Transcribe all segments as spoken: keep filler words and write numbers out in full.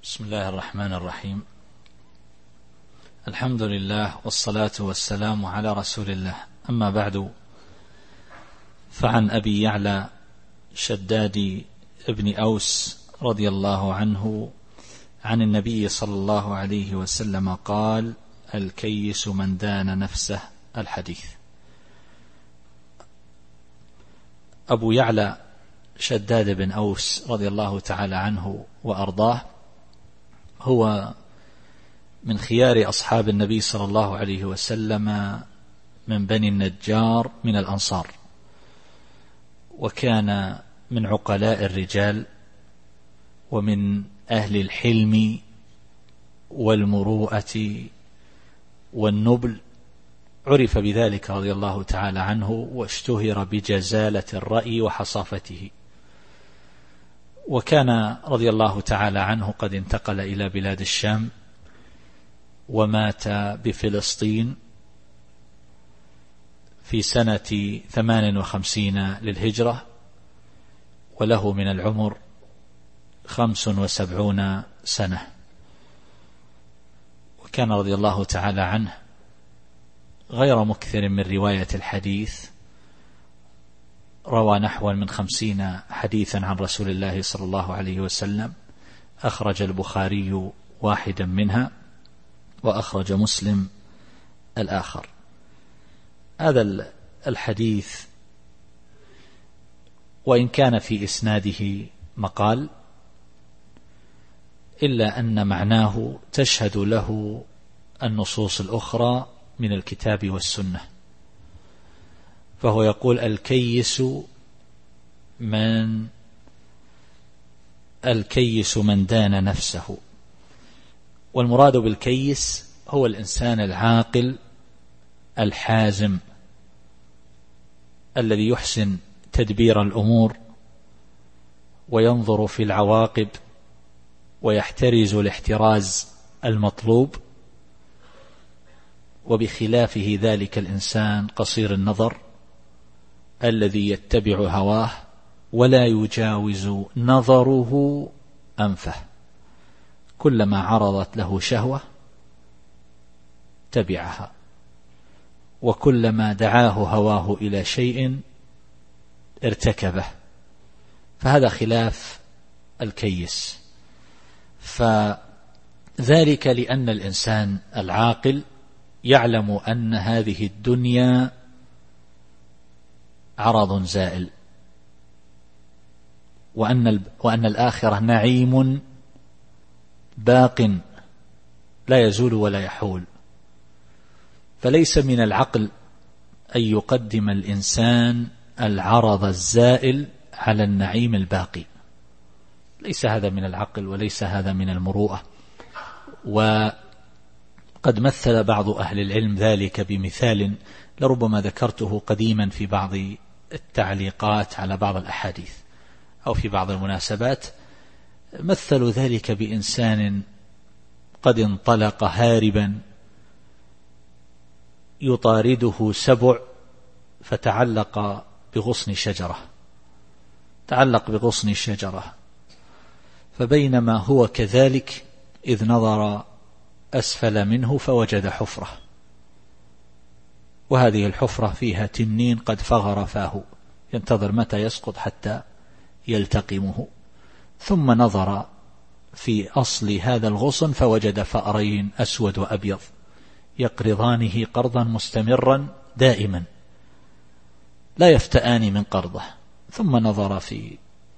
بسم الله الرحمن الرحيم. الحمد لله والصلاة والسلام على رسول الله، أما بعد، فعن أبي يعلى شداد ابن أوس رضي الله عنه عن النبي صلى الله عليه وسلم قال: الكيس من دان نفسه. الحديث. أبو يعلى شداد بن أوس رضي الله تعالى عنه وأرضاه هو من خيار أصحاب النبي صلى الله عليه وسلم من بني النجار من الأنصار، وكان من عقلاء الرجال ومن أهل الحلم والمروءة والنبل، عرف بذلك رضي الله تعالى عنه، واشتهر بجزالة الرأي وحصافته. وكان رضي الله تعالى عنه قد انتقل إلى بلاد الشام ومات بفلسطين في سنة ثمان وخمسين للهجرة، وله من العمر خمس وسبعون سنة. وكان رضي الله تعالى عنه غير مكثر من رواية الحديث، روى نحو من خمسين حديثا عن رسول الله صلى الله عليه وسلم، أخرج البخاري واحدا منها وأخرج مسلم الآخر. هذا الحديث وإن كان في إسناده مقال، إلا أن معناه تشهد له النصوص الأخرى من الكتاب والسنة. فهو يقول: الكيس من الكيس من دان نفسه. والمراد بالكيس هو الإنسان العاقل الحازم الذي يحسن تدبير الأمور وينظر في العواقب ويحترز الاحتراز المطلوب، وبخلافه ذلك الإنسان قصير النظر الذي يتبع هواه ولا يجاوز نظره أنفه، كلما عرضت له شهوة تبعها، وكلما دعاه هواه إلى شيء ارتكبه. فهذا خلاف الكيس. فذلك لأن الإنسان العاقل يعلم أن هذه الدنيا عرض زائل، وأن وأن الآخرة نعيم باق لا يزول ولا يحول. فليس من العقل أن يقدم الإنسان العرض الزائل على النعيم الباقي، ليس هذا من العقل وليس هذا من المروءة. وقد مثل بعض أهل العلم ذلك بمثال لربما ذكرته قديما في بعض التعليقات على بعض الأحاديث أو في بعض المناسبات. مثلوا ذلك بإنسان قد انطلق هاربا يطارده سبع، فتعلق بغصن شجرة تعلق بغصن شجرة فبينما هو كذلك إذ نظر أسفل منه فوجد حفرة، وهذه الحفرة فيها تنين قد فغر فاه، ينتظر متى يسقط حتى يلتقمه. ثم نظر في أصل هذا الغصن فوجد فأرين أسود وأبيض يقرضانه قرضا مستمرا دائما لا يفتآن من قرضه. ثم نظر في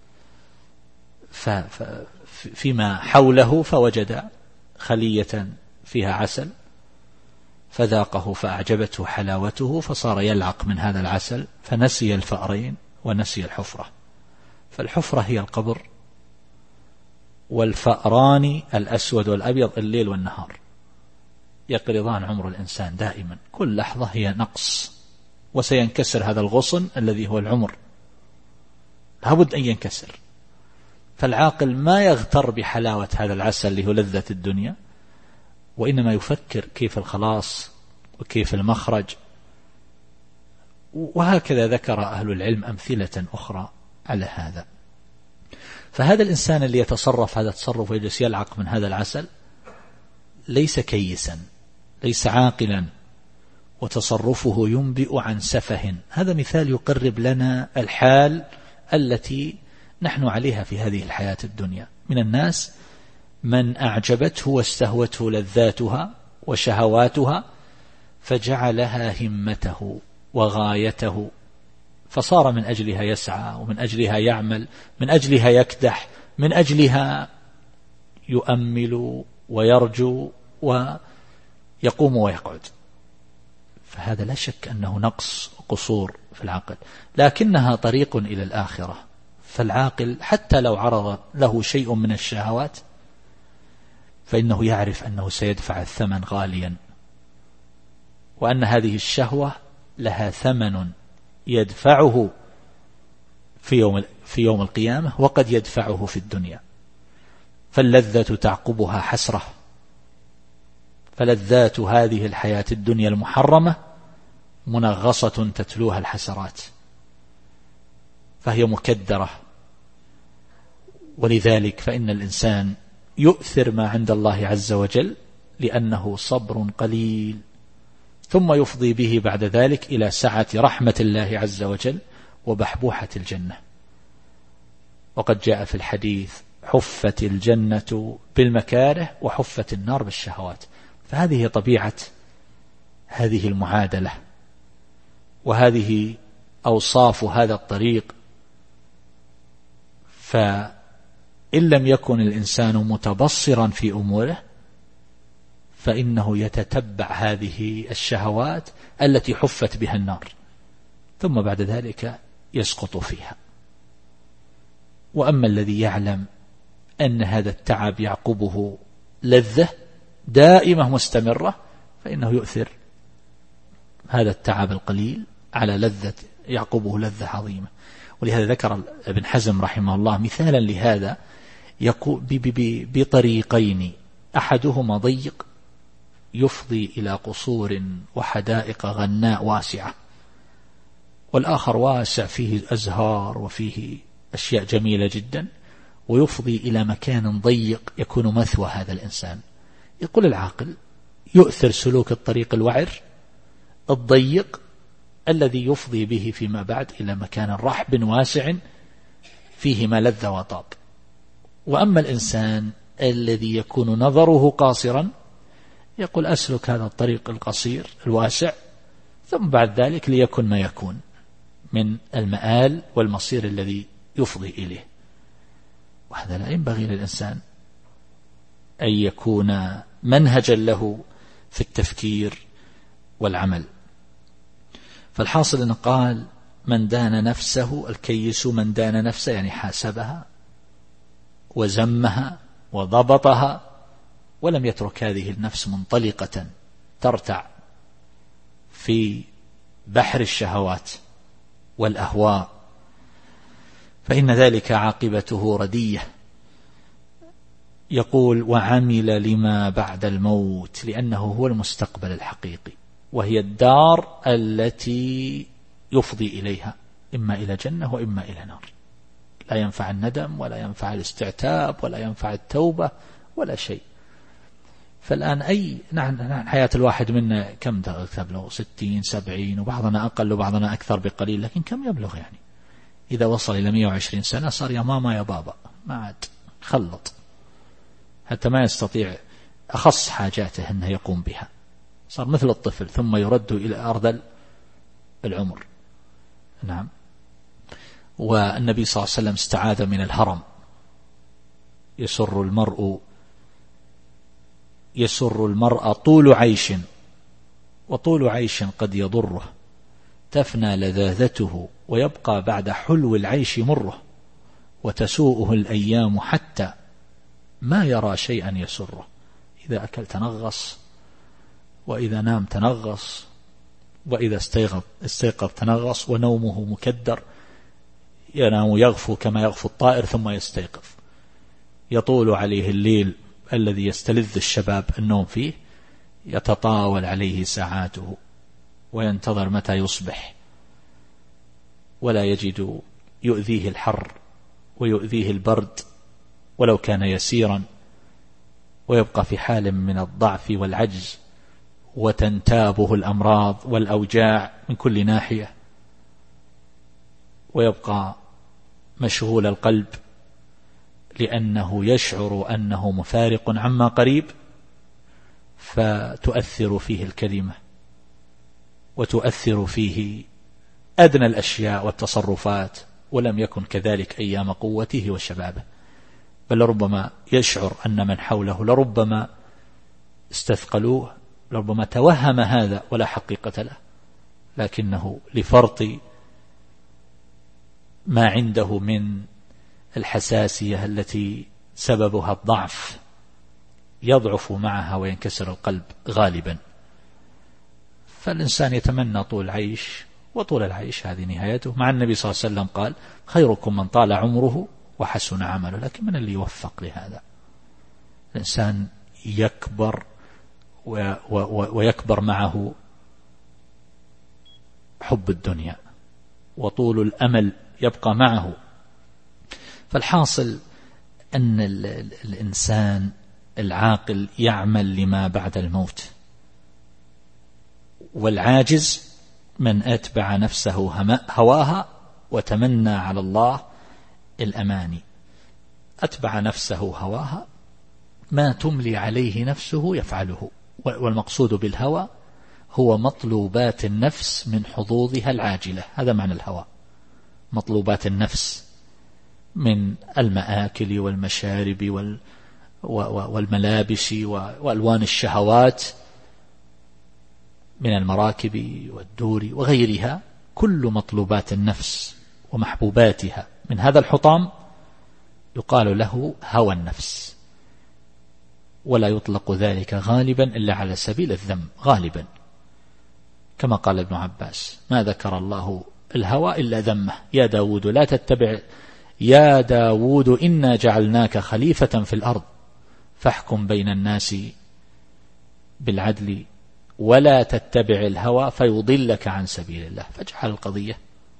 فيما حوله فوجد خلية فيها عسل، فذاقه فأعجبته حلاوته، فصار يلعق من هذا العسل، فنسي الفأرين ونسي الحفرة. فالحفرة هي القبر، والفأران الأسود والأبيض الليل والنهار يقرضان عمر الإنسان دائما، كل لحظة هي نقص، وسينكسر هذا الغصن الذي هو العمر، لابد أن ينكسر. فالعاقل ما يغتر بحلاوة هذا العسل اللي هو لذة الدنيا، وإنما يفكر كيف الخلاص وكيف المخرج. وهكذا ذكر أهل العلم أمثلة أخرى على هذا. فهذا الإنسان اللي يتصرف هذا التصرف ويجلس يلعق من هذا العسل ليس كيسا، ليس عاقلا، وتصرفه ينبئ عن سفه. هذا مثال يقرب لنا الحال التي نحن عليها في هذه الحياة الدنيا. من الناس من أعجبته واستهوته لذاتها وشهواتها فجعلها همته وغايته، فصار من أجلها يسعى، ومن أجلها يعمل، من أجلها يكدح، من أجلها يؤمل ويرجو ويقوم ويقعد. فهذا لا شك أنه نقص قصور في العقل، لكنها طريق إلى الآخرة. فالعاقل حتى لو عرض له شيء من الشهوات فإنه يعرف أنه سيدفع الثمن غاليا، وأن هذه الشهوة لها ثمن يدفعه في يوم في يوم القيامة، وقد يدفعه في الدنيا. فاللذة تعقبها حسرة، فلذات هذه الحياة الدنيا المحرمة منغصة تتلوها الحسرات، فهي مكدرة. ولذلك فإن الإنسان يؤثر ما عند الله عز وجل لأنه صبر قليل، ثم يفضي به بعد ذلك إلى سعة رحمة الله عز وجل وبحبوحة الجنة. وقد جاء في الحديث: حفت الجنة بالمكاره وحفت النار بالشهوات. فهذه طبيعة هذه المعادلة، وهذه أوصاف هذا الطريق. فإن لم يكن الإنسان متبصرا في أموره فإنه يتتبع هذه الشهوات التي حفت بها النار، ثم بعد ذلك يسقط فيها. وأما الذي يعلم أن هذا التعب يعقبه لذة دائمة مستمرة فإنه يؤثر هذا التعب القليل على لذة يعقبه لذة عظيمة. ولهذا ذكر ابن حزم رحمه الله مثالا لهذا بطريقين: أحدهما ضيق يفضي إلى قصور وحدائق غناء واسعة، والآخر واسع فيه أزهار وفيه أشياء جميلة جدا، ويفضي إلى مكان ضيق يكون مثوى هذا الإنسان. يقول العاقل يؤثر سلوك الطريق الوعر الضيق الذي يفضي به فيما بعد إلى مكان رحب واسع فيه ما لذ وطاب. وأما الإنسان الذي يكون نظره قاصرا يقول أسلك هذا الطريق القصير الواسع، ثم بعد ذلك ليكن ما يكون من المآل والمصير الذي يفضي إليه. وهذا لا ينبغي للإنسان أن يكون منهجا له في التفكير والعمل. فالحاصل أنه قال: من دان نفسه، الكيس من دان نفسه يعني حاسبها وزمها وضبطها، ولم يترك هذه النفس منطلقة ترتع في بحر الشهوات والأهواء، فإن ذلك عاقبته ردية. يقول: وعمل لما بعد الموت، لأنه هو المستقبل الحقيقي، وهي الدار التي يفضي إليها، إما إلى جنة وإما إلى نار. لا ينفع الندم ولا ينفع الاستعتاب ولا ينفع التوبة ولا شيء. فالآن أي نحن حياة الواحد منا كم تبلغ؟ ستين سبعين، وبعضنا أقل وبعضنا أكثر بقليل، لكن كم يبلغ يعني؟ إذا وصل إلى مئة وعشرين سنة صار يا ماما يا بابا، ما عاد خلط، حتى ما يستطيع أخص حاجاته أنه يقوم بها، صار مثل الطفل، ثم يرد إلى أرذل العمر. نعم. والنبي صلى الله عليه وسلم استعاذ من الهرم. يسر المرء يسر المرء طول عيش، وطول عيش قد يضره، تفنى لذاذته ويبقى بعد حلو العيش مره، وتسوءه الأيام حتى ما يرى شيئا يسره. إذا أكل تنغص، وإذا نام تنغص، وإذا استيقظ, استيقظ تنغص، ونومه مكدر، ينام يغفو كما يغفو الطائر ثم يستيقظ. يطول عليه الليل الذي يستلذ الشباب النوم فيه، يتطاول عليه ساعاته، وينتظر متى يصبح، ولا يجد يؤذيه الحر ويؤذيه البرد ولو كان يسيرا، ويبقى في حال من الضعف والعجز، وتنتابه الأمراض والأوجاع من كل ناحية، ويبقى مشغول القلب لأنه يشعر أنه مفارق عما قريب، فتؤثر فيه الكلمة وتؤثر فيه أدنى الأشياء والتصرفات، ولم يكن كذلك أيام قوته وشبابه، بل ربما يشعر أن من حوله لربما استثقلوه، لربما توهم هذا ولا حقيقة له، لكنه لفرط ما عنده من الحساسية التي سببها الضعف يضعف معها وينكسر القلب غالبا. فالإنسان يتمنى طول العيش، وطول العيش هذه نهايته. مع النبي صلى الله عليه وسلم قال: خيركم من طال عمره وحسن عمله. لكن من اللي يوفق لهذا؟ الإنسان يكبر ويكبر معه حب الدنيا، وطول الأمل يبقى معه. فالحاصل أن الإنسان العاقل يعمل لما بعد الموت، والعاجز من أتبع نفسه هواها وتمنى على الله الأماني. أتبع نفسه هواها، ما تملي عليه نفسه يفعله. والمقصود بالهوى هو مطلوبات النفس من حظوظها العاجلة، هذا معنى الهوى، مطلوبات النفس من المآكل والمشارب والملابس وألوان الشهوات، من المراكب والدور وغيرها، كل مطلوبات النفس ومحبوباتها من هذا الحطام يقال له هوى النفس، ولا يطلق ذلك غالبا إلا على سبيل الذم غالبا، كما قال ابن عباس: ما ذكر الله الهوى إلا ذمه، يا داود لا تتبع، يا داود إنا جعلناك خليفة في الأرض فاحكم بين الناس بالعدل ولا تتبع الهوى فيضلك عن سبيل الله. فاجعل القضية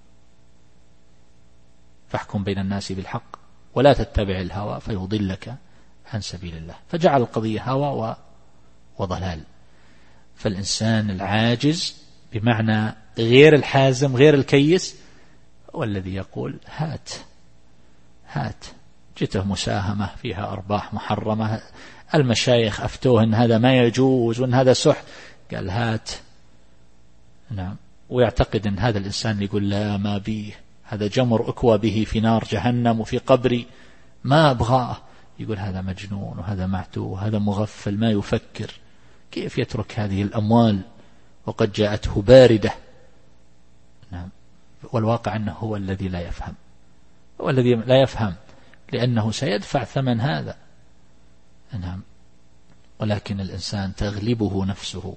فاحكم بين الناس بالحق ولا تتبع الهوى فيضلك عن سبيل الله، فجعل القضية هوى وضلال. فالإنسان العاجز بمعنى غير الحازم غير الكيس والذي يقول: هات هات جته مساهمة فيها أرباح محرمة، المشايخ أفتوه إن هذا ما يجوز وإن هذا سحت، قال هات. نعم. ويعتقد أن هذا الإنسان اللي يقول لا ما بيه، هذا جمر أكوى به في نار جهنم وفي قبري ما أبغاه، يقول هذا مجنون وهذا معتوه وهذا مغفل ما يفكر، كيف يترك هذه الأموال وقد جاءته باردة. نعم. والواقع أنه هو الذي لا يفهم، هو الذي لا يفهم لأنه سيدفع ثمن هذا. نعم. ولكن الإنسان تغلبه نفسه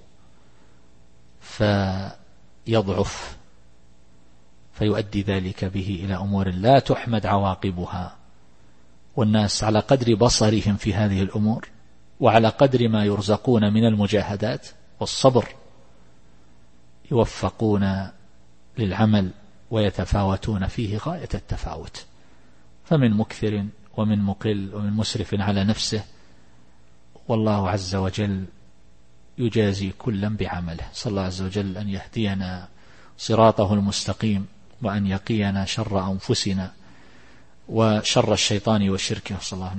فيضعف، فيؤدي ذلك به إلى أمور لا تحمد عواقبها. والناس على قدر بصرهم في هذه الأمور وعلى قدر ما يرزقون من المجاهدات والصبر يوفقون للعمل ويتفاوتون فيه غاية التفاوت، فمن مكثر ومن مقل ومن مسرف على نفسه، والله عز وجل يجازي كلا بعمله. صلى الله عز وجل أن يهدينا صراطه المستقيم، وأن يقينا شر أنفسنا وشر الشيطان وشركه. صلى الله عليه وسلم.